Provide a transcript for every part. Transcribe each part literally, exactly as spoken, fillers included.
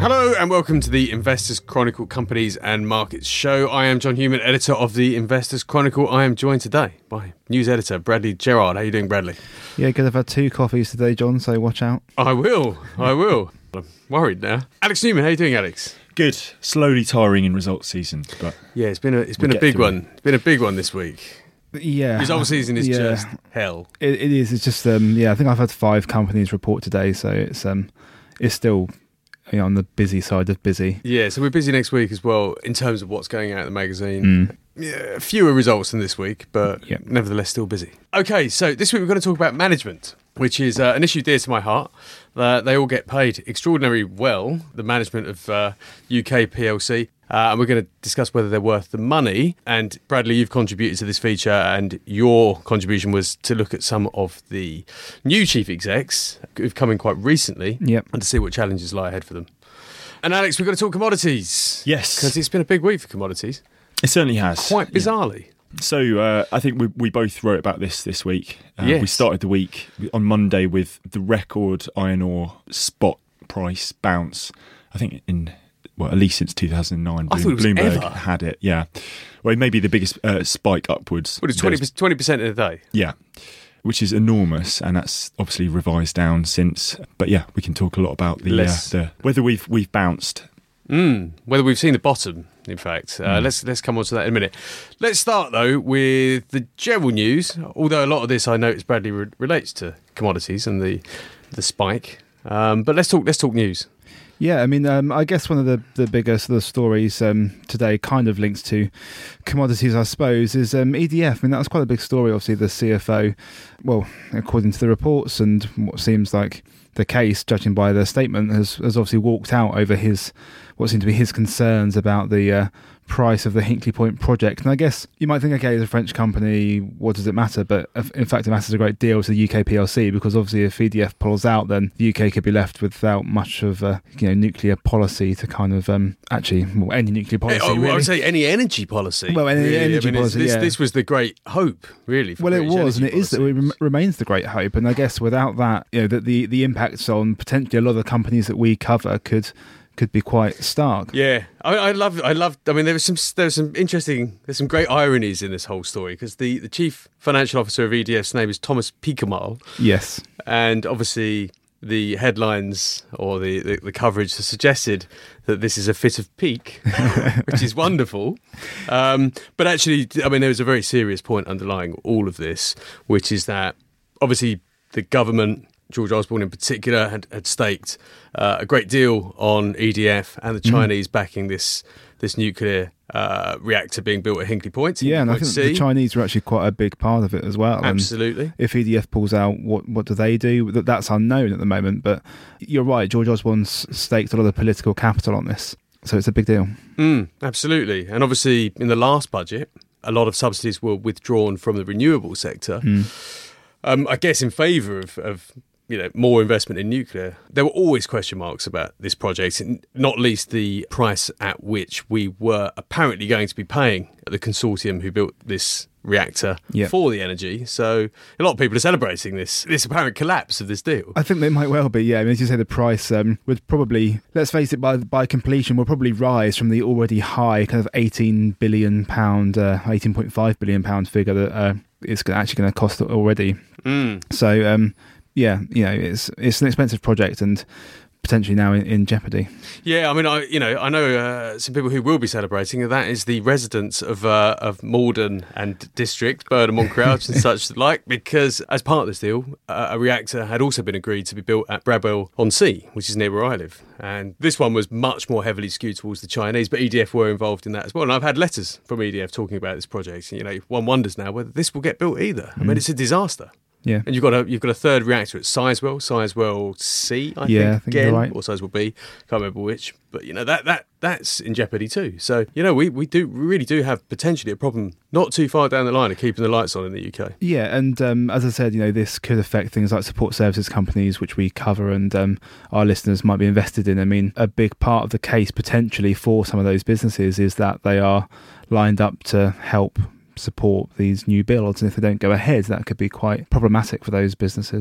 Hello and welcome to the Investors Chronicle Companies and Markets Show. I am John Human, editor of the Investors Chronicle. I am joined today by news editor Bradley Gerard. How are you doing, Bradley? Yeah, good. I've had two coffees today, John, so watch out. I will. I will. I'm worried now. Alex Newman, how are you doing, Alex? Good. Slowly tiring in results season, but yeah, it's been a it's been we'll a big one. It. It's been a big one this week. Yeah, results season is yeah. just hell. It, it is. It's just um, yeah. I think I've had five companies report today, so it's um, it's still, you know, on the busy side of busy. Yeah, so we're busy next week as well in terms of what's going out in the magazine. Mm. Yeah, fewer results than this week, but yep. nevertheless still busy. Okay, so this week we're going to talk about management, which is uh, an issue dear to my heart. Uh, they all get paid extraordinarily well, the management of uh, U K P L C, uh, and we're going to discuss whether they're worth the money. And Bradley, you've contributed to this feature, and your contribution was to look at some of the new chief execs who've come in quite recently, yep. and to see what challenges lie ahead for them. And Alex, we've got to talk commodities. Yes. Because it's been a big week for commodities. It certainly has. Quite bizarrely. Yeah. So uh, I think we we both wrote about this this week. Uh, yes. We started the week on Monday with the record iron ore spot price bounce. I think in, well, at least since two thousand nine, I thought it was Bloomberg ever. had it. Yeah. Well, maybe the biggest uh, spike upwards. What is twenty percent in a day? Yeah. Which is enormous, and that's obviously revised down since. But yeah, we can talk a lot about the, uh, the whether we've we've bounced. Mm, whether we've seen the bottom, in fact. Uh, mm. Let's let's come on to that in a minute. Let's start, though, with the general news, although a lot of this, I noticed, Bradley, re- relates to commodities and the the spike. Um, but let's talk let's talk news. Yeah, I mean, um, I guess one of the, the bigger sort of stories um, today kind of links to commodities, I suppose, is um, E D F. I mean, that was quite a big story, obviously, the C F O, well, according to the reports and what seems like the case, judging by the statement, has, has obviously walked out over his what seemed to be his concerns about the uh, price of the Hinkley Point project. And I guess you might think, okay, as a French company, what does it matter? But in fact, it matters a great deal to the U K P L C, because obviously if E D F pulls out, then the U K could be left without much of a you know nuclear policy to kind of um, actually well, any nuclear policy. Oh, really. I would say any energy policy. Well, any really. energy I mean, policy. This, yeah. this was the great hope, really. For well, it British was, and it policy. is. It rem- remains the great hope. And I guess without that, you know, that the the impacts on potentially a lot of the companies that we cover could. could be quite stark. Yeah, I, I love, I love. I mean, there was some, there was some interesting, there's some great ironies in this whole story, because the, the chief financial officer of E D F's name is Thomas Piekemall. Yes, and obviously the headlines or the, the, the coverage has suggested that this is a fit of pique, which is wonderful. Um, but actually, I mean, there was a very serious point underlying all of this, which is that obviously the government, George Osborne in particular, had, had staked uh, a great deal on E D F and the Chinese mm. backing this this nuclear uh, reactor being built at Hinkley Point. Yeah, Hinkley and I Point think C. the Chinese are actually quite a big part of it as well. Absolutely. And if E D F pulls out, what what do they do? That's unknown at the moment. But you're right, George Osborne's staked a lot of political capital on this. So it's a big deal. Mm, absolutely. And obviously in the last budget, a lot of subsidies were withdrawn from the renewable sector. Mm. Um, I guess in favour of, of you know, more investment in nuclear. There were always question marks about this project, not least the price at which we were apparently going to be paying the consortium who built this reactor yep. for the energy. So a lot of people are celebrating this this apparent collapse of this deal. I think they might well be, yeah. I mean, as you say, the price um, would probably, let's face it, by by completion will probably rise from the already high kind of eighteen billion pounds, uh, eighteen point five billion pounds figure that uh, it's actually going to cost already. Mm. So, um, yeah, you know, it's it's an expensive project and potentially now in, in jeopardy. Yeah, I mean, I you know I know uh, some people who will be celebrating, and that is the residents of uh, of Malden and District, Burnham on Crouch and such like, because as part of this deal, uh, a reactor had also been agreed to be built at Bradwell on Sea, which is near where I live, and this one was much more heavily skewed towards the Chinese, but E D F were involved in that as well. And I've had letters from E D F talking about this project. You know, one wonders now whether this will get built either. Mm. I mean, it's a disaster. Yeah, and you've got a you've got a third reactor at Sizewell, Sizewell C, I yeah, think, I think again, you're right. or Sizewell B, can't remember which. But you know that that that's in jeopardy too. So you know we, we do we really do have potentially a problem not too far down the line of keeping the lights on in the U K. Yeah, and um, as I said, you know this could affect things like support services companies, which we cover, and um, our listeners might be invested in. I mean, a big part of the case potentially for some of those businesses is that they are lined up to help support these new builds, and if they don't go ahead, that could be quite problematic for those businesses. So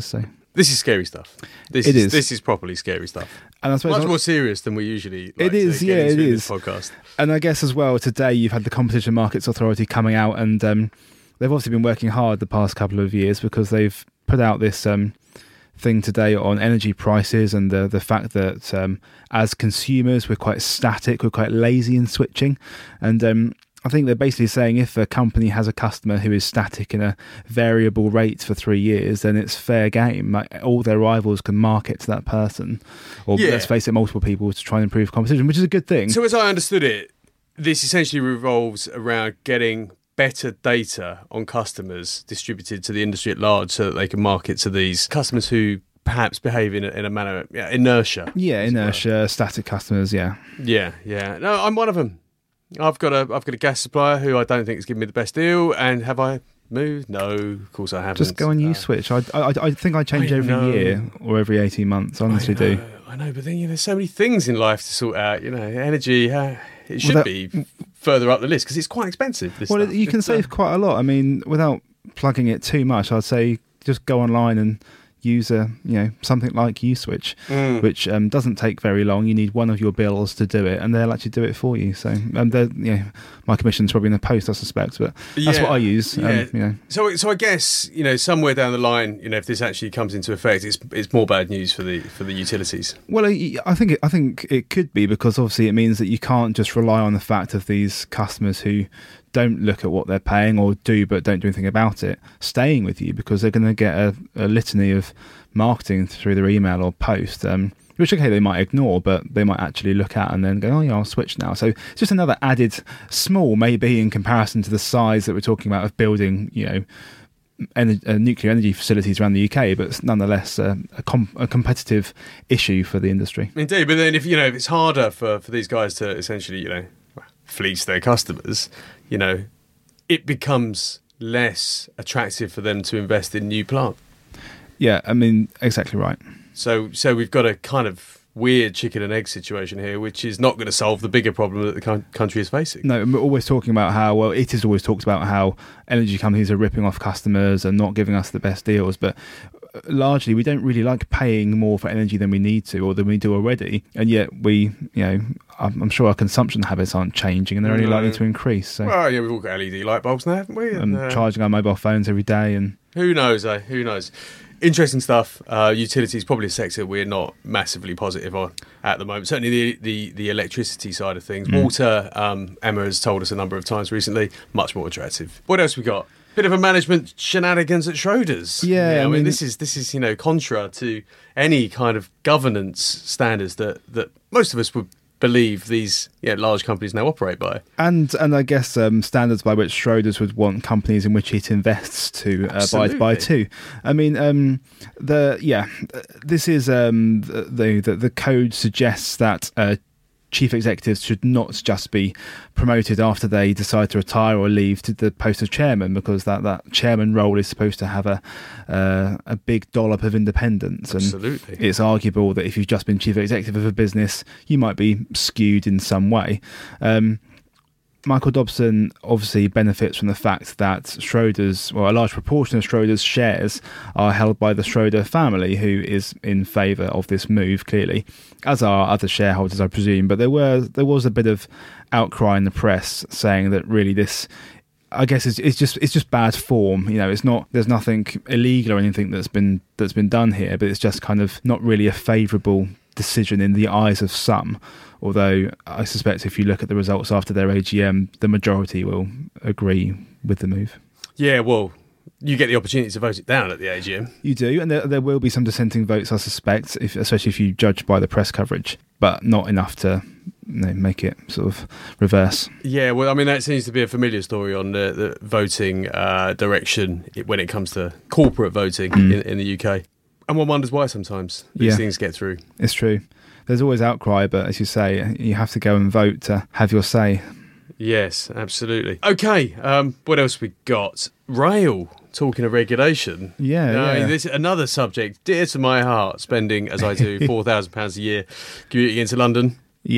This is scary stuff. This It is, is. This is properly scary stuff. And I suppose Much more serious than we usually like It is, to get yeah, into it in is. this podcast. And I guess as well, today you've had the Competition Markets Authority coming out, and um, they've obviously been working hard the past couple of years because they've put out this um, thing today on energy prices and the the fact that um, as consumers we're quite static, we're quite lazy in switching, and um, I think they're basically saying if a company has a customer who is static in a variable rate for three years, then it's fair game. Like, all their rivals can market to that person, or Yeah. let's face it, multiple people to try and improve competition, which is a good thing. So as I understood it, this essentially revolves around getting better data on customers distributed to the industry at large so that they can market to these customers who perhaps behave in a, in a manner, yeah, inertia. Yeah, as it were. inertia, static customers, yeah. Yeah, yeah. No, I'm one of them. I've got a I've got a gas supplier who I don't think has given me the best deal. And have I moved? No, of course I haven't. Just go and Uh, use Switch. I, I, I think I change I every know. year or every eighteen months. I honestly I know, do. I know, but then you know, there's so many things in life to sort out. You know, energy. Uh, it should that- be further up the list because it's quite expensive. This Well, stuff. you can It's, uh, save quite a lot. I mean, without plugging it too much, I'd say just go online and use a, you know, something like USwitch, mm. which um, doesn't take very long. You need one of your bills to do it, and they'll actually do it for you. So, um, they're, you know, my commission's probably in the post, I suspect, but that's Yeah, what I use. Um, yeah. you know. So, so I guess you know somewhere down the line, you know, if this actually comes into effect, it's it's more bad news for the for the utilities. Well, I I think it, I think it could be, because obviously it means that you can't just rely on the fact of these customers who don't look at what they're paying, or do but don't do anything about it, staying with you, because they're going to get a, a litany of marketing through their email or post, um, which, okay, they might ignore, but they might actually look at and then go, oh yeah, I'll switch now. So it's just another added, small maybe in comparison to the size that we're talking about of building, you know, ener- uh, nuclear energy facilities around the U K, but it's nonetheless uh, a, com- a competitive issue for the industry. Indeed, but then if you know if it's harder for, for these guys to essentially you know fleece their customers, you know, it becomes less attractive for them to invest in new plant. Yeah, I mean, exactly right. So so we've got a kind of weird chicken and egg situation here, which is not going to solve the bigger problem that the co- country is facing. No, we're always talking about how, well, it is always talked about how energy companies are ripping off customers and not giving us the best deals, but largely we don't really like paying more for energy than we need to, or than we do already, and yet we, you know, I'm, I'm sure our consumption habits aren't changing, and they're only No. likely to increase. So Well, yeah, we've all got L E D light bulbs now, haven't we? and uh, charging our mobile phones every day, and Who knows, eh? Who knows? Interesting stuff. Uh, utilities, probably a sector we're not massively positive on at the moment. Certainly the the, the electricity side of things. Mm. Water, um, Emma has told us a number of times recently, much more attractive. What else we got? Bit of a management shenanigans at Schroders. Yeah, I, I mean, mean- this is this is you know contra to any kind of governance standards that that most of us would believe these yeah, large companies now operate by. and and I guess um, standards by which Schroders would want companies in which it invests to uh, abide by Absolutely. too. I mean, um, the yeah, this is um, the, the the code suggests that uh, chief executives should not just be promoted after they decide to retire or leave to the post of chairman, because that, that chairman role is supposed to have a uh, a big dollop of independence. And Absolutely. it's arguable that if you've just been chief executive of a business, you might be skewed in some way. Um, Michael Dobson obviously benefits from the fact that Schroders, well, a large proportion of Schroders' shares are held by the Schroder family, who is in favour of this move, clearly, as are other shareholders, I presume. But there were there was a bit of outcry in the press saying that really this, I guess, it's, it's just it's just bad form. You know, it's not there's nothing illegal or anything that's been that's been done here, but it's just kind of not really a favourable decision in the eyes of some. Although I suspect if you look at the results after their A G M, the majority will agree with the move. Yeah, well, you get the opportunity to vote it down at the A G M. You do, and there, there will be some dissenting votes, I suspect, if, especially if you judge by the press coverage, but not enough to, you know, make it sort of reverse. Yeah, well, I mean, that seems to be a familiar story on the, the voting uh, direction when it comes to corporate voting Mm. in, in the U K. And one wonders why sometimes these Yeah. things get through. It's true. There's always outcry, but as you say, you have to go and vote to have your say. Yes, absolutely. Okay, um, what else we got? Rail, talking of regulation. Yeah, Uh, yeah. This is another subject dear to my heart, spending, as I do, four thousand pounds a year commuting into London. Yep.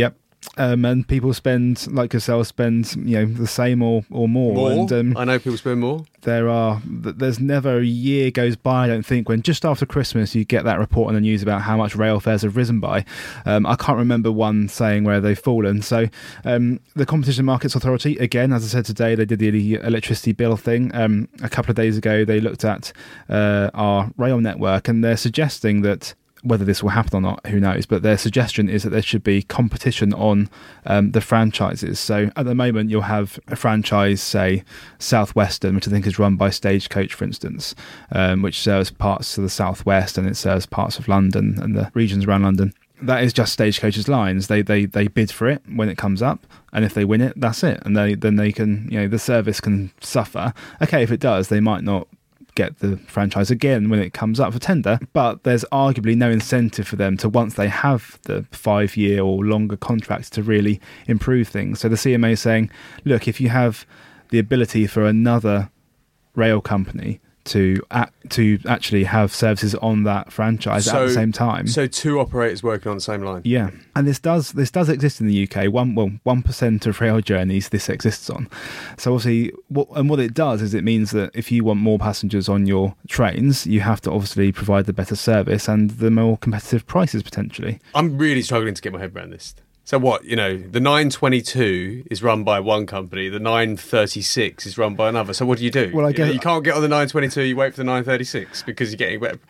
Um, and people spend, like yourself, spend you know the same or or more. More? And um, I know people spend more. there are there's never a year goes by, I don't think, when just after Christmas you get that report on the news about how much rail fares have risen by. Um, I can't remember one saying where they've fallen. So um, the Competition Markets Authority, again, as I said today, they did the electricity bill thing. Um, a couple of days ago, they looked at uh, our rail network, and they're suggesting that, whether this will happen or not, who knows, but their suggestion is that there should be competition on um, the franchises. So at the moment you'll have a franchise, say South Western, which I think is run by Stagecoach, for instance, um, which serves parts of the southwest and it serves parts of London and the regions around London. That is just Stagecoach's lines. They they they bid for it when it comes up, and if they win it, that's it. And they then they can, you know, the service can suffer. Okay, if it does, they might not get the franchise again when it comes up for tender, but there's arguably no incentive for them to, once they have the five year or longer contracts, to really improve things. So the C M A is saying, look, if you have the ability for another rail company to act, to actually have services on that franchise So- at the same time. So two operators working on the same line. Yeah, and this does this does exist in the U K. One well, one percent of rail journeys this exists on. So obviously, what and what it does is it means that if you want more passengers on your trains, you have to obviously provide the better service and the more competitive prices potentially. I'm really struggling to get my head around this. So what, you know, the nine twenty-two is run by one company, the nine thirty-six is run by another. So what do you do? Well, I You know, guess- you can't get on the nine twenty-two, you wait for the nine thirty-six because you're getting better.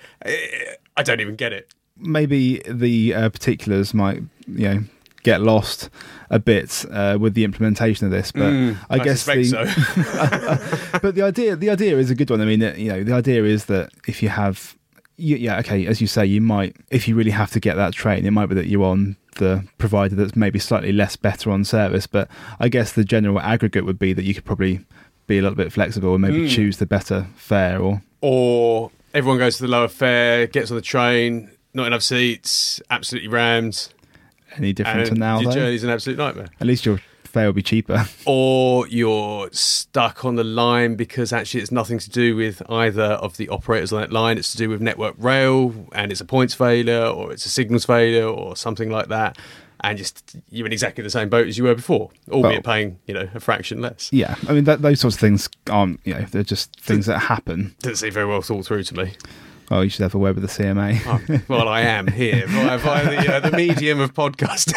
I don't even get it. Maybe the uh, particulars might, you know, get lost a bit uh, with the implementation of this, but Mm, I, I guess suspect the, so. but the idea the idea is a good one. I mean, you know, the idea is that if you have, you, yeah, okay, as you say, you might, if you really have to get that train, it might be that you're on the provider that's maybe slightly less better on service. But I guess the general aggregate would be that you could probably be a little bit flexible and maybe Mm. choose the better fare. Or Or everyone goes to the lower fare, gets on the train, not enough seats, absolutely rammed. any different And to now, your though? journey's an absolute nightmare. At least your fare will be cheaper. Or you're stuck on the line because actually it's nothing to do with either of the operators on that line. It's to do with Network Rail, and it's a points failure, or it's a signals failure, or something like that. And just you're in exactly the same boat as you were before, albeit Well- paying, you know, a fraction less. Yeah, I mean, that, those sorts of things aren't, you know, they're just things that happen. Doesn't seem very well thought through to me. Oh, you should have a word with the C M A. Oh, well, I am here via, via the, uh, the medium of podcasting.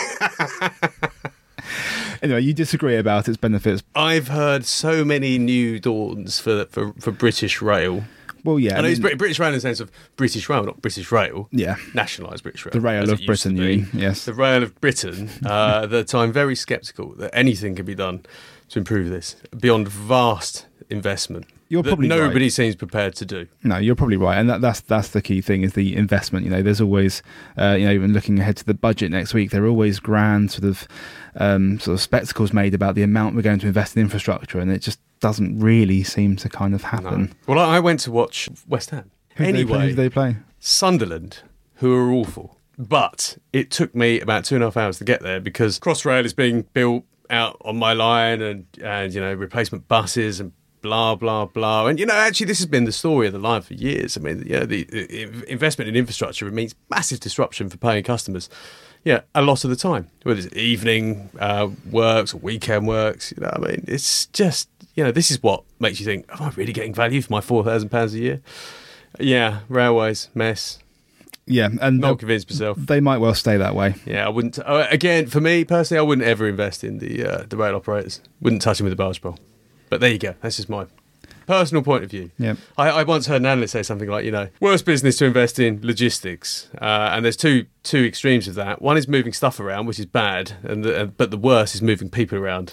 Anyway, you disagree about its benefits. I've heard so many new dawns for for, for British Rail. Well, yeah. I know I it's mean, Brit- British Rail in the sense of British Rail, not British Rail. yeah, Nationalised British Rail. the rail as of it used to Britain, you be. mean? Yes. The rail of Britain, uh, that I'm very sceptical that anything can be done to improve this beyond vast investment. You're that probably nobody right. seems prepared to do. No, you're probably right, and that, that's that's the key thing is the investment. You know, there's always, uh, you know, even looking ahead to the budget next week, there are always grand sort of um, sort of spectacles made about the amount we're going to invest in infrastructure, and it just doesn't really seem to kind of happen. No. Well, I I went to watch West Ham. Who do they play? Who Anyway, do they play? Sunderland, who are awful. But it took me about two and a half hours to get there because Crossrail is being built out on my line, and, and you know, replacement buses and blah, blah, blah. And, you know, actually, this has been the story of the line for years. I mean, you know, the, the investment in infrastructure means massive disruption for paying customers. Yeah, a lot of the time, whether it's evening uh, works or weekend works. You know, I mean, it's just, you know, this is what makes you think, am I really getting value for my four thousand pounds a year? Yeah, railways, mess. Yeah, and Not they'll- convinced myself. they might well stay that way. Yeah, I wouldn't. Uh, again, for me personally, I wouldn't ever invest in the uh, the rail operators. Wouldn't touch them with a barge pole. But there you go. That's just my personal point of view. Yeah. I, I once heard an analyst say something like, you know, worst business to invest in, logistics. Uh, and there's two two extremes of that. One is moving stuff around, which is bad, and the, uh, but the worst is moving people around.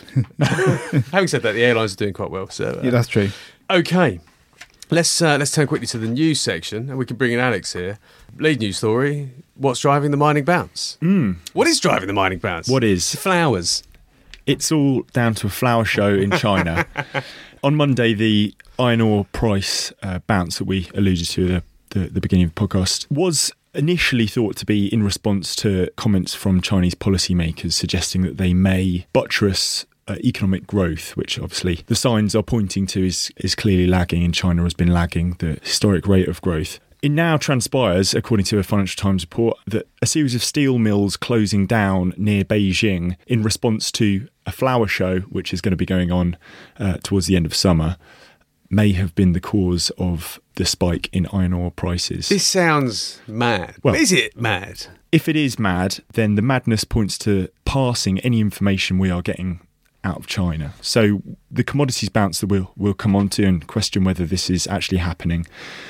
Having said that, the airlines are doing quite well. So uh, Yeah, that's true. okay. Let's uh, let's turn quickly to the news section, and we can bring in Alex here. Lead news story: what's driving the mining bounce? Mm. What is driving the mining bounce? What is? The flowers. It's all down to a flower show in China. On Monday, the iron ore price uh, bounce that we alluded to at the, the, the beginning of the podcast was initially thought to be in response to comments from Chinese policymakers suggesting that they may buttress uh, economic growth, which obviously the signs are pointing to is, is clearly lagging, and China has been lagging the historic rate of growth. It now transpires, according to a Financial Times report, that a series of steel mills closing down near Beijing in response to a flower show, which is going to be going on uh, towards the end of summer, may have been the cause of the spike in iron ore prices. This sounds mad. Well, is it mad? If it is mad, then the madness points to passing any information we are getting out of China. So the commodities bounce that we'll, we'll come on to and question whether this is actually happening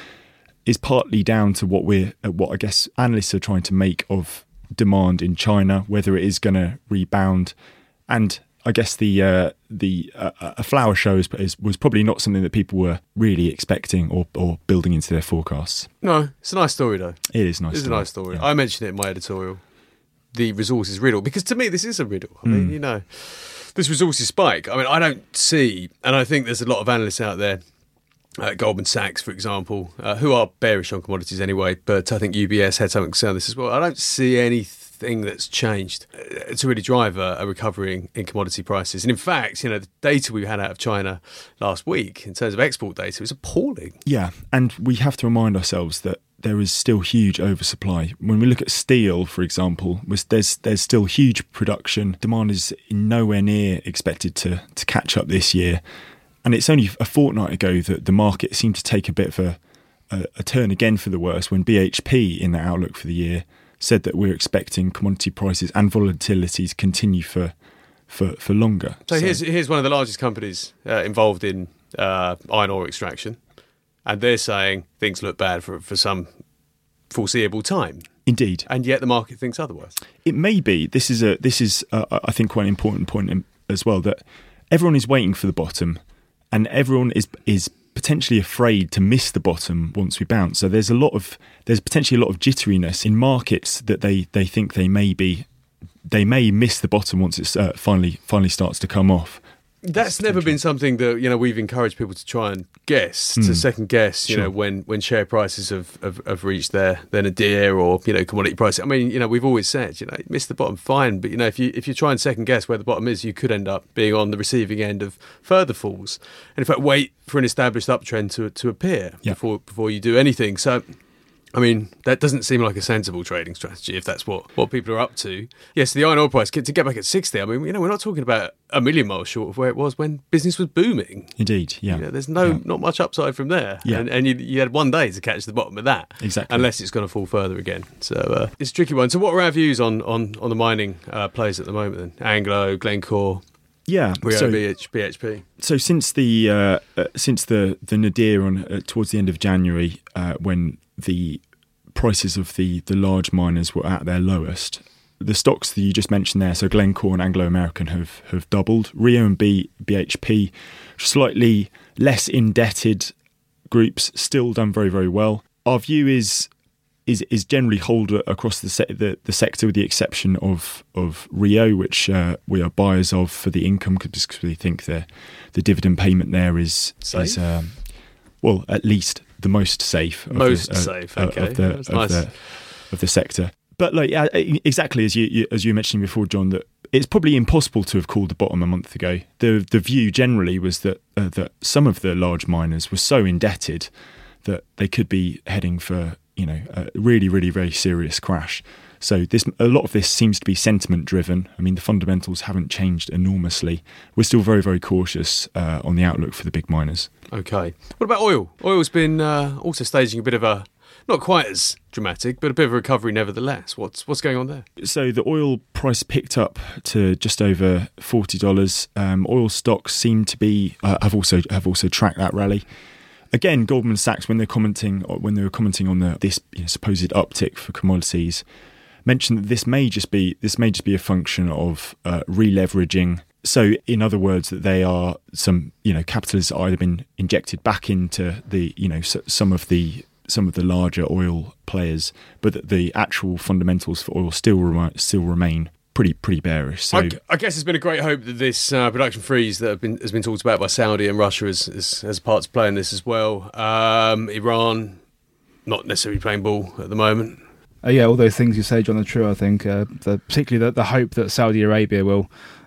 is partly down to what we're, what I guess analysts are trying to make of demand in China, whether it is going to rebound. And I guess the uh, the uh, a flower show is, is, was probably not something that people were really expecting or, or building into their forecasts. No, it's a nice story though. It is a nice. It's story. a nice story. Yeah. I mentioned it in my editorial. The resources riddle, because to me this is a riddle. I mean, Mm. you know, this resources spike. I mean, I don't see, and I think there's a lot of analysts out there. Uh, Goldman Sachs, for example, uh, who are bearish on commodities anyway, but I think U B S had something to say on this as well. I don't see anything that's changed uh, to really drive a, a recovery in, in commodity prices. And in fact, you know, the data we had out of China last week in terms of export data was appalling. Yeah, and we have to remind ourselves that there is still huge oversupply. When we look at steel, for example, was there's there's still huge production. Demand is nowhere near expected to to catch up this year. And it's only a fortnight ago that the market seemed to take a bit of a, a, a turn again for the worse when B H P, in their outlook for the year, said that we're expecting commodity prices and volatility to continue for for, for longer. So, so here's here's one of the largest companies uh, involved in uh, iron ore extraction, and they're saying things look bad for for some foreseeable time. Indeed, and yet the market thinks otherwise. It may be. This is a this is uh, I think quite an important point in, as well, that everyone is waiting for the bottom. And everyone is is potentially afraid to miss the bottom once we bounce. So there's a lot of there's potentially a lot of jitteriness in markets that they, they think they may be they may miss the bottom once it uh, finally finally starts to come off. That's never been something that, you know, we've encouraged people to try and guess, mm. to second guess, you sure. know, when, when share prices have, have, have reached their, their nadir or, you know, commodity prices. I mean, you know, we've always said, you know, miss the bottom, fine. But, you know, if you if you try and second guess where the bottom is, you could end up being on the receiving end of further falls. And in fact, wait for an established uptrend to to appear yeah. before before you do anything. So, I mean, that doesn't seem like a sensible trading strategy if that's what, what people are up to. Yes, the iron ore price, to get back at sixty, I mean, you know, we're not talking about a million miles short of where it was when business was booming. Indeed, yeah. You know, there's no yeah. not much upside from there. Yeah. And, and you, you had one day to catch the bottom of that. Exactly. Unless it's going to fall further again. So uh, it's a tricky one. So what are our views on, on, on the mining uh, players at the moment then? Anglo, Glencore... Yeah, Rio so, B H P. So since the uh, uh, since the the nadir on uh, towards the end of January, uh, when the prices of the the large miners were at their lowest, the stocks that you just mentioned there, so Glencore and Anglo American, have have doubled. Rio and B, BHP, slightly less indebted groups, still done very very well. Our view is. Is is generally hold across the, se- the the sector, with the exception of of Rio, which uh, we are buyers of for the income, because we think the the dividend payment there is safe? is um, well at least the most safe, of most the, uh, safe, okay, of the That's of nice. the of the sector. But like yeah, exactly as you, you as you were mentioning before, John, that it's probably impossible to have called the bottom a month ago. The the view generally was that uh, that some of the large miners were so indebted that they could be heading for, you know, a really, really, very serious crash. So this, a lot of this seems to be sentiment driven. I mean, the fundamentals haven't changed enormously. We're still very, very cautious uh, on the outlook for the big miners. Okay. What about oil? Oil's been uh, also staging a bit of a, not quite as dramatic, but a bit of a recovery nevertheless. What's what's going on there? So the oil price picked up to just over forty dollars. Um, oil stocks seem to be uh, have also have also tracked that rally. Again, Goldman Sachs, when they're commenting, when they were commenting on the, this you know, supposed uptick for commodities, mentioned that this may just be this may just be a function of uh, re-leveraging. So, in other words, that they are some you know capital has either been injected back into the you know some of the some of the larger oil players, but that the actual fundamentals for oil still remi- still remain pretty pretty bearish. So I, I guess there's been a great hope that this uh, production freeze that have been, has been talked about by Saudi and Russia is, is, has part to play in this as well. Um, Iran, not necessarily playing ball at the moment. Uh, yeah, all those things you say, John, are true. I think, uh, the, particularly the, the hope that Saudi Arabia will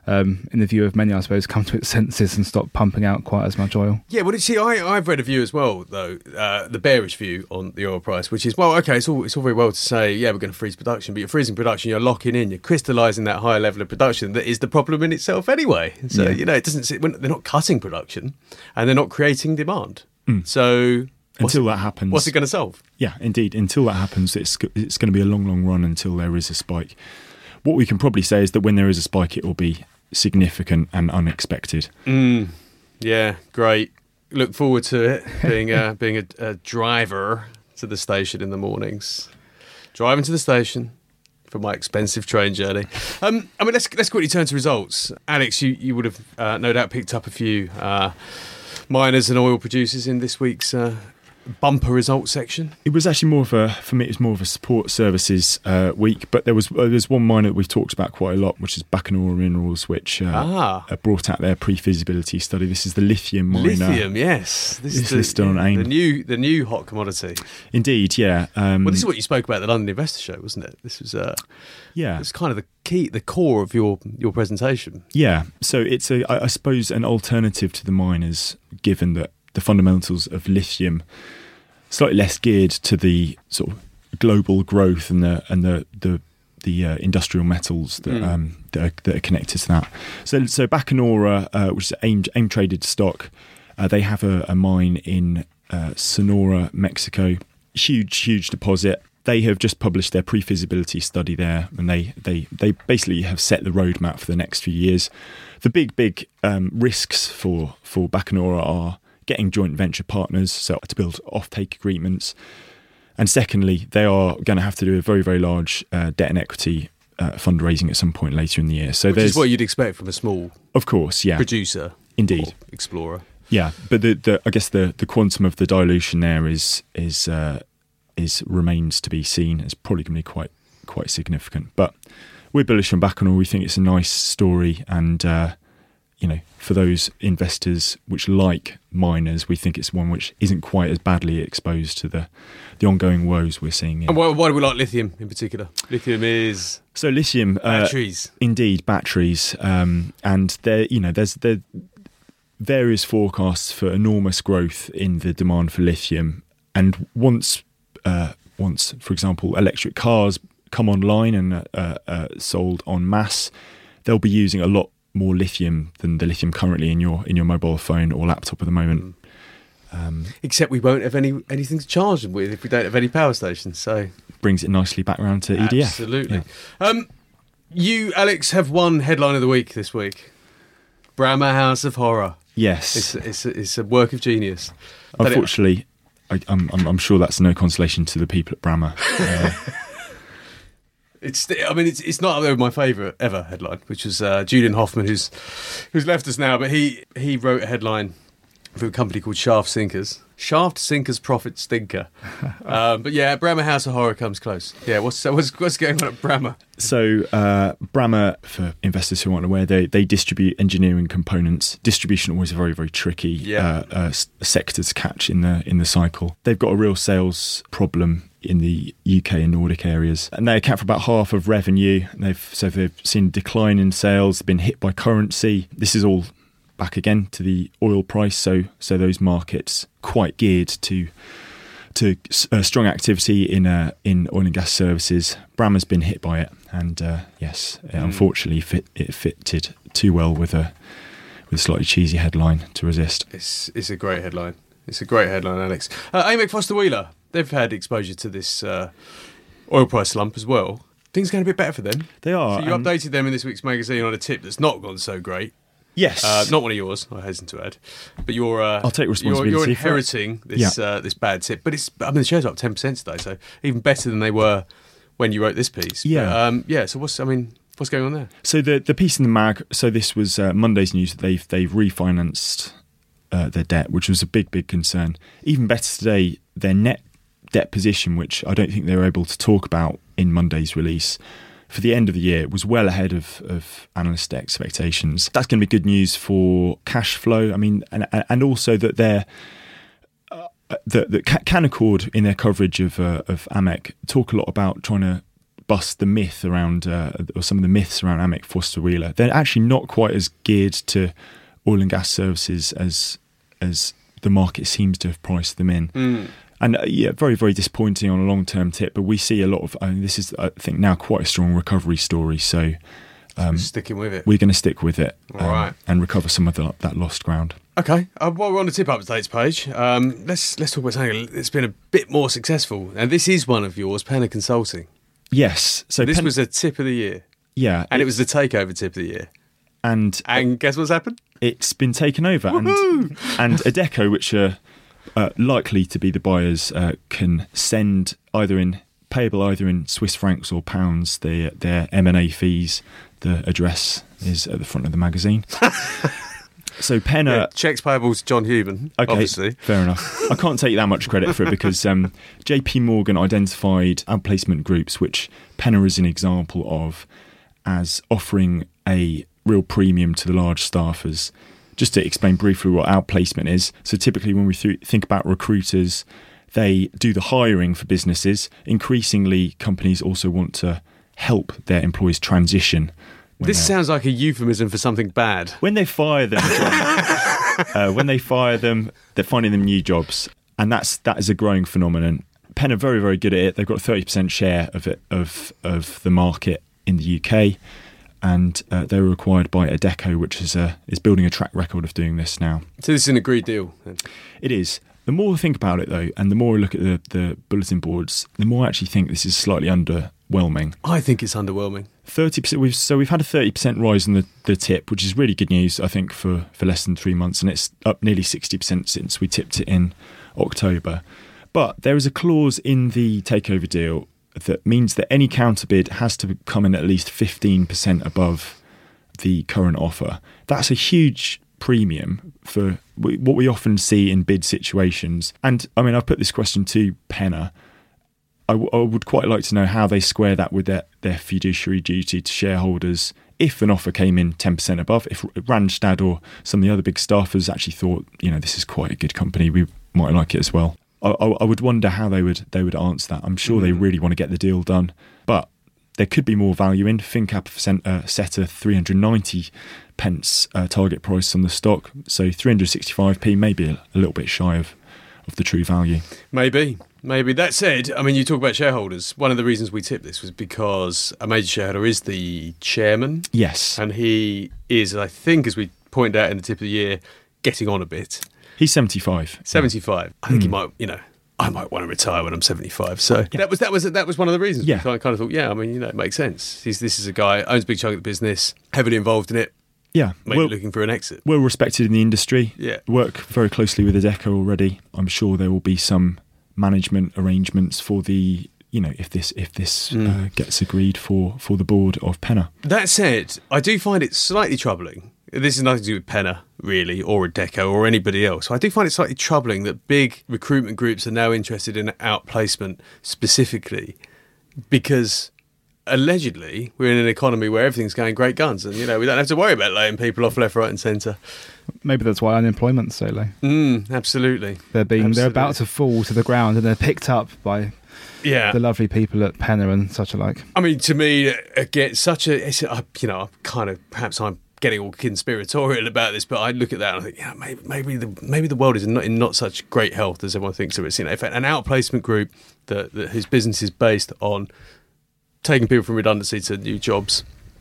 um, in the view of many, I suppose, come to its senses and stop pumping out quite as much oil. Yeah, well, you see, I, I've read a view as well, though, uh, the bearish view on the oil price, which is, well, okay, it's all it's all very well to say, yeah, we're going to freeze production, but you're freezing production, you're locking in, you're crystallising that higher level of production that is the problem in itself anyway. So, Yeah. you know, it doesn't. They're not cutting production, and they're not creating demand. Mm. So Until that happens, what's it going to solve? Yeah, indeed. Until that happens, it's it's going to be a long, long run until there is a spike. What we can probably say is that when there is a spike, it will be significant and unexpected. Mm. Yeah, great. Look forward to it. Being a, being a, a driver to the station in the mornings, driving to the station for my expensive train journey. Um, I mean, let's let's quickly turn to results. Alex, you you would have uh, no doubt picked up a few uh, miners and oil producers in this week's uh, bumper results section. It was actually more of a, for me, it was more of a support services uh, week, but there was uh, there's one miner that we've talked about quite a lot, which is Bacanora Minerals, which uh, Ah. uh, brought out their pre-feasibility study. This is the lithium miner. Lithium, yes. This It's is listed on the, AIM. the new the new hot commodity. Indeed, yeah. Um, Well, this is what you spoke about at the London Investor Show, wasn't it? This was uh, yeah. it's kind of the key, the core of your your presentation. Yeah, so it's a, I I suppose, an alternative to the miners, given that the fundamentals of lithium slightly less geared to the sort of global growth and the and the the, the uh, industrial metals that Mm. um, that, are, that are connected to that. So so Bacanora, uh, which is AIM, AIM traded stock, uh, they have a, a mine in uh, Sonora, Mexico. Huge, huge deposit. They have just published their pre-feasibility study there, and they, they, they basically have set the roadmap for the next few years. The big, big um, risks for, for Bacanora are getting joint venture partners, so to build off-take agreements. And secondly, they are going to have to do a very, very large uh, debt and equity uh, fundraising at some point later in the year. So Which there's, is what you'd expect from a small of course, yeah, producer, indeed. or explorer. Yeah, but the, the I guess the, the quantum of the dilution there is is uh, is remains to be seen. It's probably going to be quite quite significant. But we're bullish on Bacanora. We think it's a nice story, and uh, you know, for those investors which like miners, we think it's one which isn't quite as badly exposed to the the ongoing woes we're seeing. In. And why, why do we like lithium in particular? Lithium is So lithium uh, batteries. Indeed, batteries, um, and there, you know, there's there various forecasts for enormous growth in the demand for lithium, and once, uh, once, for example, electric cars come online and uh, uh, sold en masse, they'll be using a lot more lithium than the lithium currently in your in your mobile phone or laptop at the moment. Um, Except we won't have any anything to charge them with if we don't have any power stations. So brings it nicely back around to E D F. absolutely. Yeah. Um, you, Alex, have one headline of the week this week. Bramah House of Horror. Yes. It's it's a, it's a work of genius. But it- Unfortunately, I, I'm, I'm I'm sure that's no consolation to the people at Bramah. Uh, It's, I mean, it's it's not my favourite ever headline, which was uh, Julian Hoffman, who's who's left us now. But he he wrote a headline for a company called Shaft Sinkers. Shaft Sinkers Profit Stinker. um, but yeah, Bramah House of Horror comes close. Yeah, what's what's what's going on at Bramah? So, uh, Bramah, for investors who aren't aware, they, they distribute engineering components. Distribution always a very, very tricky Yeah. uh, uh, s- sector to catch in the in the cycle. They've got a real sales problem in the U K and Nordic areas, and they account for about half of revenue. They've so they've seen decline in sales, been hit by currency. This is all back again to the oil price. So, so those markets quite geared to. to uh, strong activity in uh, in oil and gas services. Bramah's been hit by it, and uh, yes, it Mm. unfortunately fit, it fitted too well with a with a slightly cheesy headline to resist. It's it's a great headline. It's a great headline, Alex. Uh, A M E C Foster Wheeler, they've had exposure to this uh, oil price slump as well. Things going a bit better for them. They are. So you and- updated them in this week's magazine on a tip that's not gone so great. yes, Uh, not one of yours, I hasten to add. But you're, uh, I'll take you're, responsibility you're for it. inheriting this uh, this bad tip. But it's, I mean, the shares are up ten percent today, so even better than they were when you wrote this piece. Yeah. But, um, yeah. So what's, I mean, what's going on there? So the the piece in the mag. So this was uh, Monday's news that they've they've refinanced uh, their debt, which was a big big concern. Even better today, their net debt position, which I don't think they were able to talk about in Monday's release, for the end of the year was well ahead of, of analyst expectations. That's going to be good news for cash flow. I mean, and and also that they're uh, that that Ca- Canaccord in their coverage of uh, of A M E C talk a lot about trying to bust the myth around, uh, or some of the myths around Amec Foster Wheeler. They're actually not quite as geared to oil and gas services as as the market seems to have priced them in. Mm. And uh, yeah, very, very disappointing on a long-term tip. But we see a lot of, I mean, this is, I think, now quite a strong recovery story. So um, sticking with it. We're going to stick with it um, All right. and recover some of the, that lost ground. Okay, uh, while we're on the tip updates page, um, let's let's talk about something that's been a bit more successful. And this is one of yours, Penna Consulting. Yes. So this Pen- was a tip of the year. Yeah. And it was the takeover tip of the year. And and uh, guess what's happened? It's been taken over. Woohoo! And and Adecco, which are uh, likely to be the buyers, uh, can send either in payable either in Swiss francs or pounds their their M and A fees. The address is at the front of the magazine. So Penna... Yeah, checks payable to John Human, okay, obviously. Fair enough. I can't take that much credit for it because um, J P Morgan identified outplacement groups, which Penna is an example of, as offering a real premium to the large staffers. Just to explain briefly what outplacement is. So typically when we th- think about recruiters, they do the hiring for businesses. Increasingly, companies also want to help their employees transition. This sounds like a euphemism for something bad. When they fire them, John, uh, when they fire them, they're finding them new jobs, and that's that is a growing phenomenon. Penn are very, very good at it. They've got a thirty percent share of it of of the market in the U K, and uh, they were acquired by Adecco, which is a, is building a track record of doing this now. So this is an agreed deal, then? It is. The more I think about it, though, and the more I look at the, the bulletin boards, the more I actually think this is slightly underwhelming. I think it's underwhelming. thirty percent. We've, so we've had a thirty percent rise in the, the tip, which is really good news, I think, for, for less than three months, and it's up nearly sixty percent since we tipped it in October. But there is a clause in the takeover deal that means that any counter bid has to come in at least fifteen percent above the current offer. That's a huge premium for what we often see in bid situations. And I mean, I've put this question to Penna. I, w- I would quite like to know how they square that with their, their fiduciary duty to shareholders. If an offer came in ten percent above, if Randstad or some of the other big staffers actually thought, you know, this is quite a good company, we might like it as well. I, I, I would wonder how they would they would answer that. I'm sure mm. they really want to get the deal done, but there could be more value in. FinCap sent, uh, set a three hundred ninety pence uh, target price on the stock, so three hundred sixty-five p, maybe a, a little bit shy of, of the true value. Maybe, maybe. That said, I mean, you talk about shareholders. One of the reasons we tipped this was because a major shareholder is the chairman. Yes. And he is, I think, as we pointed out in the tip of the year, getting on a bit. He's seventy-five. seventy-five. I think mm. he might, you know, I might want to retire when I'm seventy-five. So yeah. that was that was that was one of the reasons. Yeah. We kind of thought, yeah, I mean, you know, it makes sense. He's, this is a guy owns a big chunk of the business, heavily involved in it. Yeah, maybe well, looking for an exit. Well respected in the industry. Yeah, work very closely with Adecco already. I'm sure there will be some management arrangements for the, you know, if this if this mm. uh, gets agreed for for the board of Penna. That said, I do find it slightly troubling. This is nothing to do with Penna, really, or Adecco, or anybody else. I do find it slightly troubling that big recruitment groups are now interested in outplacement specifically because allegedly we're in an economy where everything's going great guns and, you know, we don't have to worry about laying people off left, right and centre. Maybe that's why unemployment's so low. Mm, absolutely. They're being absolutely. They're about to fall to the ground and they're picked up by yeah. the lovely people at Penna and such alike. I mean, to me, again, such a, it's a you know, kind of, perhaps I'm getting all conspiratorial about this, but I look at that and I think, yeah, maybe maybe the maybe the world is not in not such great health as everyone thinks of it. You know, if an outplacement group that, that whose business is based on taking people from redundancy to new jobs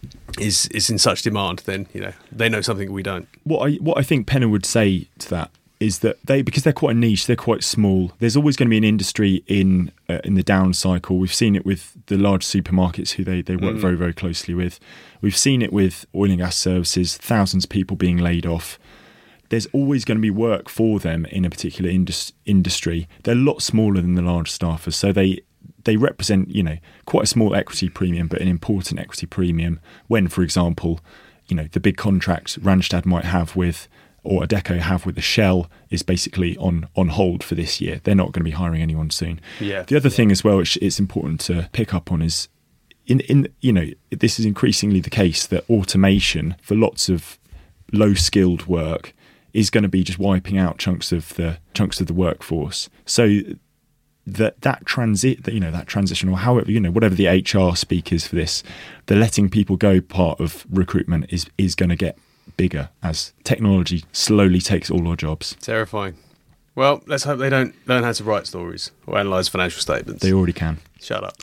is is in such demand, then, you know, they know something we don't. What I what I think Penna would say to that is that they, because they're quite niche, they're quite small. There's always going to be an industry in uh, in the down cycle. We've seen it with the large supermarkets who they, they work mm. very, very closely with. We've seen it with oil and gas services, thousands of people being laid off. There's always going to be work for them in a particular indus- industry. They're a lot smaller than the large staffers, so they they represent, you know, quite a small equity premium, but an important equity premium when, for example, you know, the big contract Randstad might have with, or Adecco have with the Shell is basically on, on hold for this year. They're not going to be hiring anyone soon. Yeah. The other yeah. thing as well, which it's important to pick up on is, in, in you know, this is increasingly the case that automation for lots of low-skilled work is going to be just wiping out chunks of the chunks of the workforce. So that that transit, that, you know, that transition, or however, you know, whatever the H R speak is for this, the letting people go part of recruitment is is going to get bigger as technology slowly takes all our jobs. Terrifying. Well, let's hope they don't learn how to write stories or analyse financial statements. They already can. Shut up.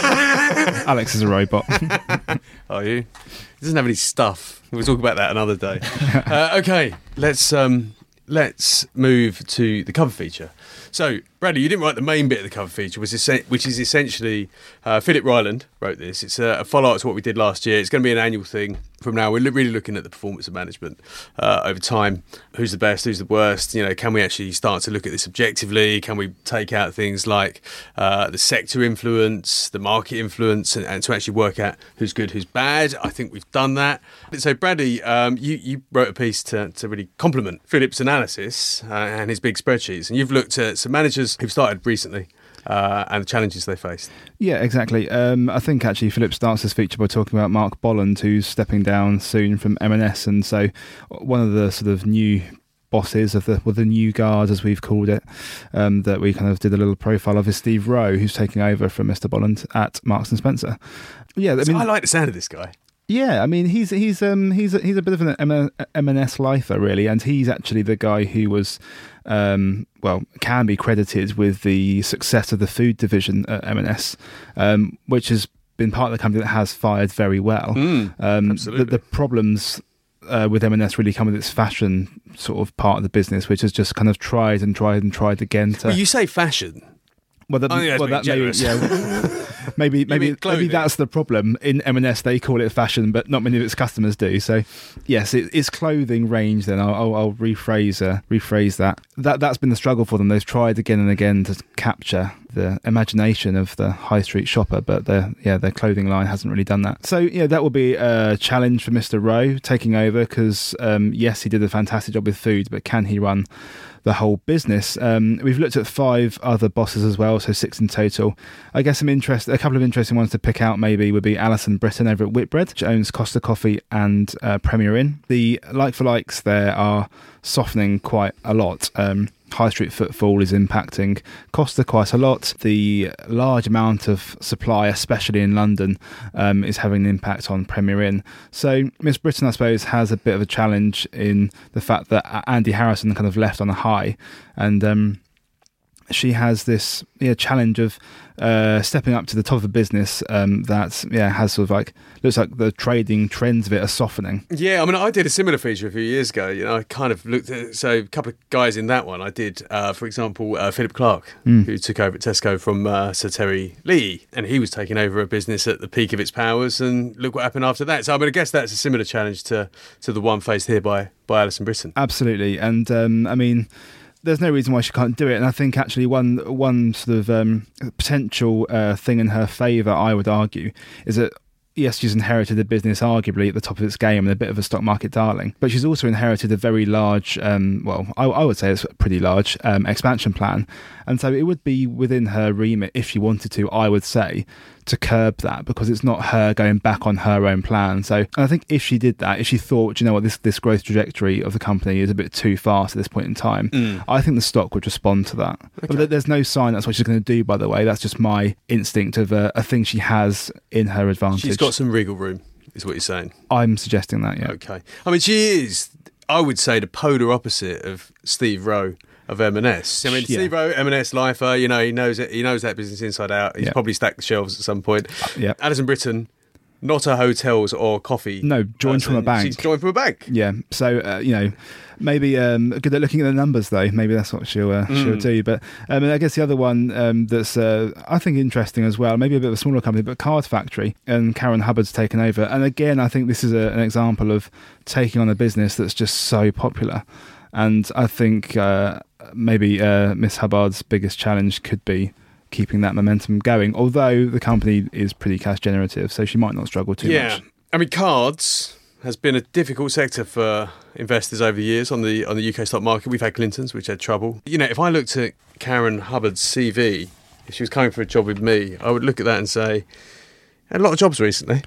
Alex is a robot. Are you? He doesn't have any stuff. We'll talk about that another day. uh, okay, let's um, let's move to the cover feature. So, Bradley, you didn't write the main bit of the cover feature, which is, which is essentially uh, Philip Ryland wrote this. It's a, a follow-up to what we did last year. It's going to be an annual thing from now. We're really looking at the performance of management uh, over time. Who's the best? Who's the worst? You know, can we actually start to look at this objectively? Can we take out things like uh, the sector influence, the market influence, and, and to actually work out who's good, who's bad? I think we've done that. So, Bradley, um, you, you wrote a piece to, to really complement Philip's analysis uh, and his big spreadsheets, and you've looked at some managers who've started recently uh, and the challenges they faced. Yeah, exactly. Um, I think actually Philip starts this feature by talking about Mark Bolland, who's stepping down soon from M and S, and so one of the sort of new bosses of the, well, the new guard, as we've called it, um, that we kind of did a little profile of, is Steve Rowe, who's taking over from Mister Bolland at Marks and Spencer. Yeah, I mean, so I like the sound of this guy. Yeah, I mean, he's he's um he's a, he's a bit of an M and S lifer, really, and he's actually the guy who was, um, well, can be credited with the success of the food division at M and S, um, which has been part of the company that has fired very well. Mm, um, absolutely. The, the problems uh, with M and S really come with its fashion sort of part of the business, which has just kind of tried and tried and tried again to. Well, you say fashion. Well, that, oh, yeah, well, that maybe, yeah, maybe, maybe, maybe that's the problem. In M and S, they call it fashion, but not many of its customers do. So, yes, it, it's clothing range. Then I'll, I'll, I'll rephrase uh, rephrase that. That that's been the struggle for them. They've tried again and again to capture the imagination of the high street shopper, but their yeah their clothing line hasn't really done that. So yeah, that will be a challenge for Mister Rowe taking over, because um, yes, he did a fantastic job with food, but can he run the whole business? Um, we've looked at five other bosses as well, so six in total. I guess some interest, a couple of interesting ones to pick out maybe would be Alison Britton over at Whitbread, which owns Costa Coffee and uh, Premier Inn. The like-for-likes there are softening quite a lot. Um, high street footfall is impacting Costa quite a lot. The large amount of supply, especially in London, um, is having an impact on Premier Inn. So Miss Britton, I suppose, has a bit of a challenge in the fact that Andy Harrison kind of left on a high, and um, she has this yeah, challenge of uh, stepping up to the top of a business um, that yeah has sort of like, looks like the trading trends of it are softening. Yeah, I mean, I did a similar feature a few years ago. You know, I kind of looked at, so a couple of guys in that one. I did, uh, for example, uh, Philip Clark, mm. who took over at Tesco from uh, Sir Terry Lee, and he was taking over a business at the peak of its powers, and look what happened after that. So I mean, I guess that's a similar challenge to to the one faced here by by Alison Britton. Absolutely, and um, I mean, there's no reason why she can't do it. And I think actually one one sort of um, potential uh, thing in her favour, I would argue, is that yes, she's inherited a business arguably at the top of its game and a bit of a stock market darling, but she's also inherited a very large, um, well, I, I would say it's a pretty large um, expansion plan. And so it would be within her remit, if she wanted to, I would say, to curb that, because it's not her going back on her own plan. So and I think if she did that, if she thought, you know what, this this growth trajectory of the company is a bit too fast at this point in time, mm. I think the stock would respond to that. Okay. But there's no sign that's what she's going to do, by the way. That's just my instinct of a, a thing she has in her advantage. She's got some wriggle room, is what you're saying. I'm suggesting that, yeah. Okay. I mean, she is, I would say, the polar opposite of Steve Rowe of M and S. I mean, yeah. Steve Rowe, M and S lifer, you know, he knows it. He knows that business inside out. He's yeah. probably stacked the shelves at some point. Uh, yeah. Alison Britton, not a hotels or coffee. No, joined person. from a bank. She's joined from a bank. Yeah. So, uh, you know, maybe um, good at looking at the numbers, though. Maybe that's what she'll uh, mm. she'll do. But um, and I guess the other one um, that's uh, I think interesting as well, maybe a bit of a smaller company, but Card Factory, and Karen Hubbard's taken over. And again, I think this is a, an example of taking on a business that's just so popular. And I think uh, maybe uh, Miss Hubbard's biggest challenge could be keeping that momentum going, although the company is pretty cash generative, so she might not struggle too yeah. much. Yeah, I mean, cards has been a difficult sector for investors over the years on the on the U K stock market. We've had Clintons, which had trouble. You know, if I looked at Karen Hubbard's C V, if she was coming for a job with me, I would look at that and say, a lot of jobs recently.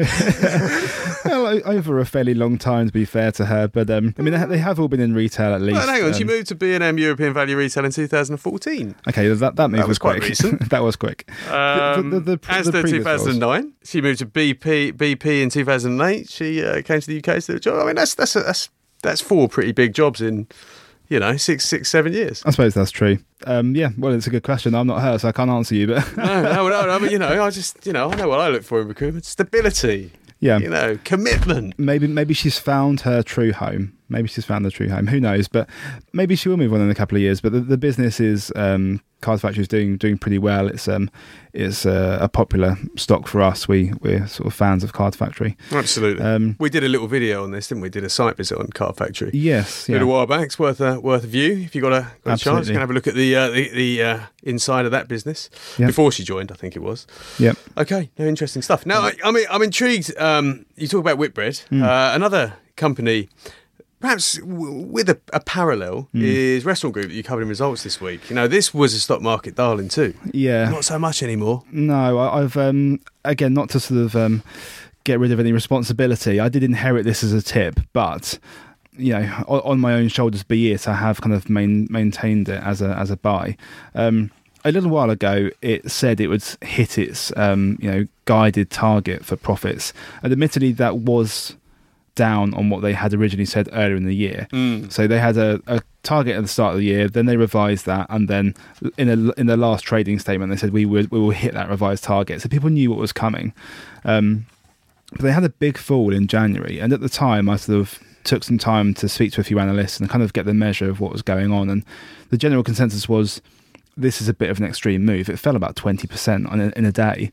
Well, o- over a fairly long time, to be fair to her. But um, I mean, they, they have all been in retail at least. Well, hang on, um, she moved to B and M European Value Retail in two thousand fourteen. Okay, that that move That was quite quick. recent. That was quick. Um, The- the- the- the Asda previous two thousand nine. She moved to B P B P in two thousand eight. She uh, came to the U K to do a job. I mean, that's that's a, that's that's four pretty big jobs in, you know, six six seven years. I suppose that's true. Um, yeah, well, it's a good question. I'm not her, so I can't answer you. But no, no, no, no. I mean, you know, I just, you know, I know what I look for in recruitment: stability. yeah, You know, commitment. maybe maybe she's found her true home. Maybe she's found the true home. Who knows? But maybe she will move on in a couple of years. But the, the business is um, Card Factory is doing doing pretty well. It's um it's uh, a popular stock for us. We we're sort of fans of Card Factory. Absolutely. Um, We did a little video on this, didn't we? Did a site visit on Card Factory. yes, A little yeah, while back. It's worth a worth a view if you got a, got a chance. You Absolutely. can have a look at the uh, the, the uh, inside of that business Yep. before she joined. I think it was. yep. Okay, no, interesting stuff. Now, I, I mean, I'm intrigued. Um, you talk about Whitbread, Mm. uh, another company. Perhaps w- with a, a parallel Mm. is Restaurant Group that you covered in results this week. You know, this was a stock market darling too. Yeah. Not so much anymore. No, I, I've um, again not to sort of um, get rid of any responsibility. I did inherit this as a tip, but you know, on, on my own shoulders be it. I have kind of main, maintained it as a as a buy. Um, a little while ago, it said it would hit its um, you know guided target for profits, and admittedly that was down on what they had originally said earlier in the year. Mm. So they had a, a target at the start of the year, then they revised that, and then in a, in the last trading statement they said we would we will hit that revised target. So people knew what was coming. Um, but they had a big fall in January, and at the time I sort of took some time to speak to a few analysts and kind of get the measure of what was going on. And the general consensus was this is a bit of an extreme move. It fell about twenty percent on a, in a day.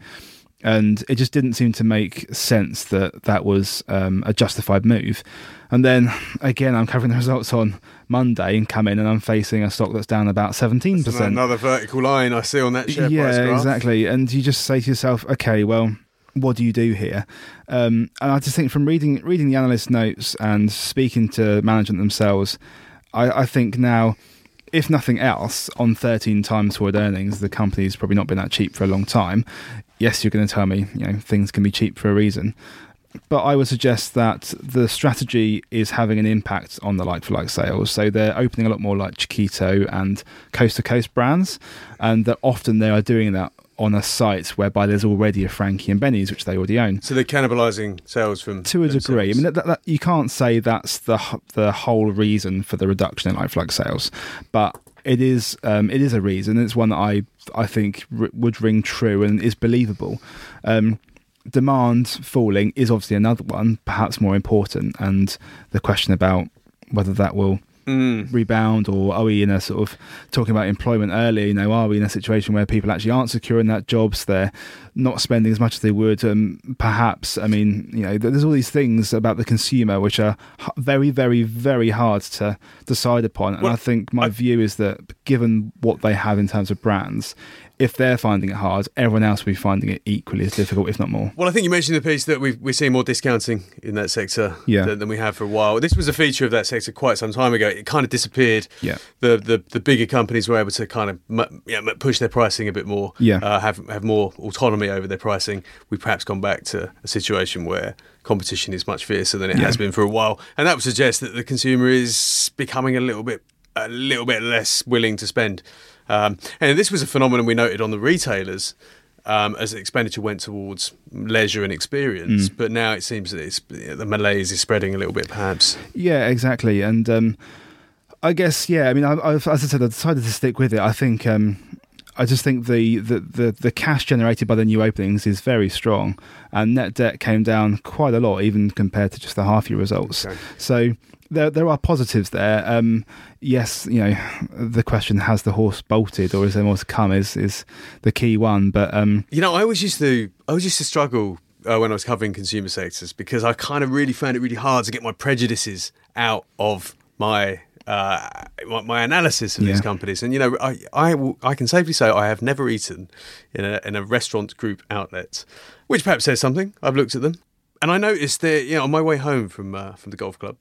And it just didn't seem to make sense that that was um, a justified move. And then, again, I'm covering the results on Monday and come in and I'm facing a stock that's down about seventeen percent. Another vertical line I see on that share yeah, price graph. exactly. And you just say to yourself, okay, well, what do you do here? Um, and I just think from reading reading the analyst notes and speaking to management themselves, I, I think now, if nothing else, on thirteen times forward earnings, the company's probably not been that cheap for a long time. Yes, you're going to tell me, you know, things can be cheap for a reason. But I would suggest that the strategy is having an impact on the like-for-like sales. So they're opening a lot more like Chiquito and coast-to-coast brands, and that often they are doing that on a site whereby there's already a Frankie and Benny's, which they already own. So they're cannibalising sales from To a themselves. degree. I mean, that, that, you can't say that's the h- the whole reason for the reduction in like-for-like sales, but it is um, it is a reason. It's one that I I think r- would ring true and is believable. Um, demand falling is obviously another one, perhaps more important, and the question about whether that will Mm. rebound, or are we in a sort of talking about employment earlier, you know, are we in a situation where people actually aren't securing that jobs, they're not spending as much as they would, um, perhaps, I mean, you know, there's all these things about the consumer which are h- very, very, very hard to decide upon, and Well, I think my I- view is that given what they have in terms of brands, if they're finding it hard, everyone else will be finding it equally as difficult, if not more. Well, I think you mentioned in the piece that we've, we're seeing more discounting in that sector Yeah. than, than we have for a while. This was a feature of that sector quite some time ago. It kind of disappeared. Yeah. The the, the bigger companies were able to kind of mu- you know, push their pricing a bit more, Yeah. uh, have have more autonomy over their pricing. We've perhaps gone back to a situation where competition is much fiercer than it Yeah. has been for a while, and that would suggest that the consumer is becoming a little bit a little bit less willing to spend. Um, and this was a phenomenon we noted on the retailers um, as expenditure went towards leisure and experience. Mm. But now it seems that it's, the malaise is spreading a little bit, perhaps. Yeah, exactly. And um, I guess, yeah, I mean, I, I've, as I said, I decided to stick with it. I think, um, I just think the, the, the, the cash generated by the new openings is very strong, and net debt came down quite a lot, even compared to just the half year results. Okay. So there there are positives there. Um, yes, you know, the question, has the horse bolted or is there more to come, is is the key one. But um, You know, I always used to, I always used to struggle uh, when I was covering consumer sectors, because I kind of really found it really hard to get my prejudices out of my uh, my, my analysis of Yeah. these companies. And you know, I I, will, I can safely say I have never eaten in a in a restaurant group outlet, which perhaps says something. I've looked at them. And I noticed that, you know, on my way home from uh, from the golf club,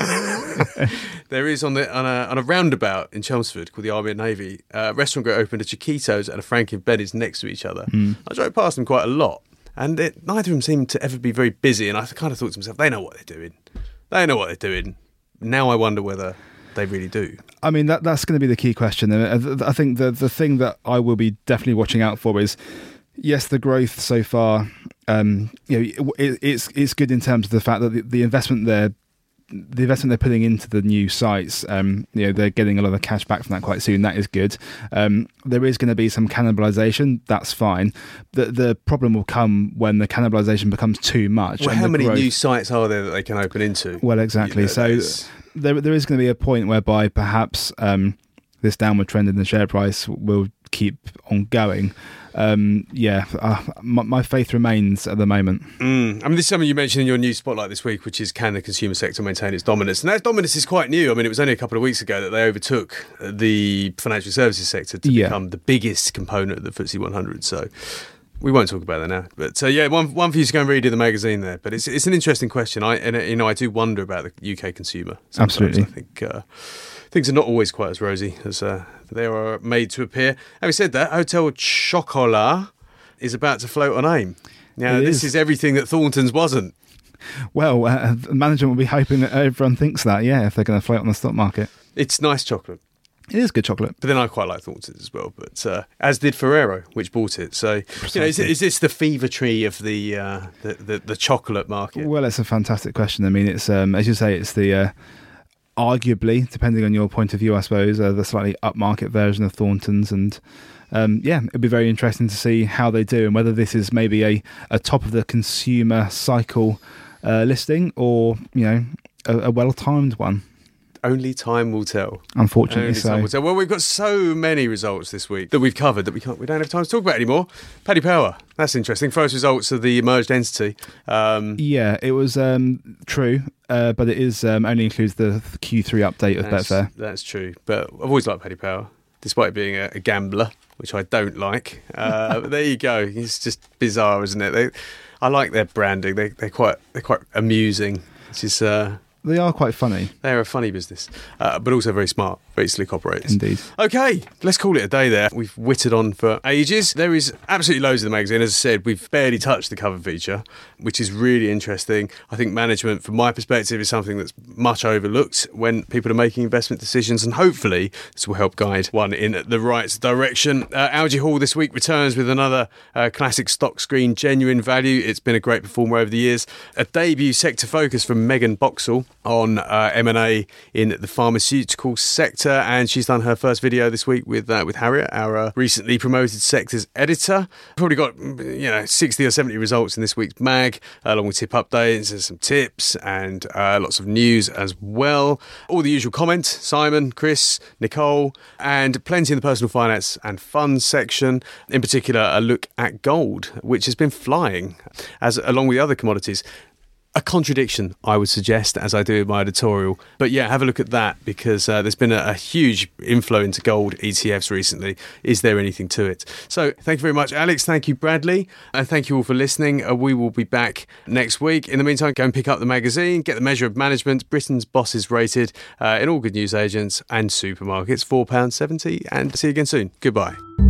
there is on the on a on a roundabout in Chelmsford called the Army and Navy, uh, restaurant group opened a Chiquito's and a Frankie and Benny's next to each other. Mm. I drove past them quite a lot, And it, neither of them seemed to ever be very busy. And I kind of thought to myself, they know what they're doing. They know what they're doing. Now I wonder whether they really do. I mean, that that's going to be the key question. And I think the the thing that I will be definitely watching out for is, yes, the growth so far. Um, you know, it, it's it's good in terms of the fact that the, the investment they're the investment they're putting into the new sites. Um, you know, they're getting a lot of cash back from that quite soon. That is good. Um, there is going to be some cannibalization. That's fine. The the problem will come when the cannibalization becomes too much. Well, and how the many growth, new sites are there that they can open into? Well, exactly. You know, so that's- there there is going to be a point whereby perhaps um, this downward trend in the share price will keep on going. Um, yeah, uh, my, my faith remains at the moment. Mm. I mean, this is something you mentioned in your news spotlight this week, which is, can the consumer sector maintain its dominance? And that dominance is quite new. I mean, it was only a couple of weeks ago that they overtook the financial services sector to Yeah. become the biggest component of the F T S E one hundred. So we won't talk about that now. But uh, yeah, one one for you to go and read in the magazine there. But it's it's an interesting question. I and uh, you know I do wonder about the U K consumer. Sometimes. Absolutely. I think uh, things are not always quite as rosy as uh, they are made to appear. Having said that, Hotel Chocolat is about to float on AIM. Now, It this is. is everything that Thornton's wasn't. Well, uh, management will be hoping that everyone thinks that, yeah, if they're going to float on the stock market. It's nice chocolate. It is good chocolate. But then I quite like Thornton's as well, but uh, as did Ferrero, which bought it. So, you know, is, Precisely. is this the fever tree of the, uh, the, the the chocolate market? Well, it's a fantastic question. I mean, it's um, as you say, it's the uh, arguably, depending on your point of view, I suppose, uh, the slightly upmarket version of Thornton's, and um, yeah, it'd be very interesting to see how they do and whether this is maybe a, a top of the consumer cycle uh, listing or you know a, a well timed one. Only time will tell. Unfortunately, Only so. time will tell. Well, we've got so many results this week that we've covered that we can't. We don't have time to talk about anymore. Paddy Power. That's interesting. First results of the merged entity. Um, Yeah, it was um, true, uh, but it is um, only includes the Q three update of that's, Betfair. that's true. But I've always liked Paddy Power, despite being a, a gambler, which I don't like. Uh, but there you go. It's just bizarre, isn't it? They, I like their branding. They, they're quite they're quite amusing. It's just, uh, They are quite funny, they're a funny business, uh, but also very smart, very slick operators. indeed. Okay, let's call it a day there. We've witted on for ages. There is absolutely loads in the magazine. As I said, we've barely touched the cover feature, which is really interesting. I think management, from my perspective, is something that's much overlooked when people are making investment decisions, and hopefully this will help guide one in the right direction. Uh, Algie Hall this week returns with another uh, classic stock screen, Genuine Value. It's been a great performer over the years. A debut sector focus from Megan Boxall on uh, M and A in the pharmaceutical sector, and she's done her first video this week with uh, with Harriet, our uh, recently promoted sectors editor. Probably got you know sixty or seventy results in this week's mag, along with tip updates and some tips and uh, lots of news as well. All the usual comments: Simon, Chris, Nicole, and plenty in the personal finance and funds section. In particular, a look at gold, which has been flying, as along with the other commodities. A contradiction, I would suggest, as I do in my editorial. But yeah, have a look at that, because uh, there's been a, a huge inflow into gold E T Fs recently. Is there anything to it? So thank you very much, Alex. Thank you, Bradley. And thank you all for listening. Uh, we will be back next week. In the meantime, go and pick up the magazine, get the Measure of Management, Britain's Bosses Rated, uh, in all good news agents and supermarkets, four pounds seventy. And see you again soon. Goodbye.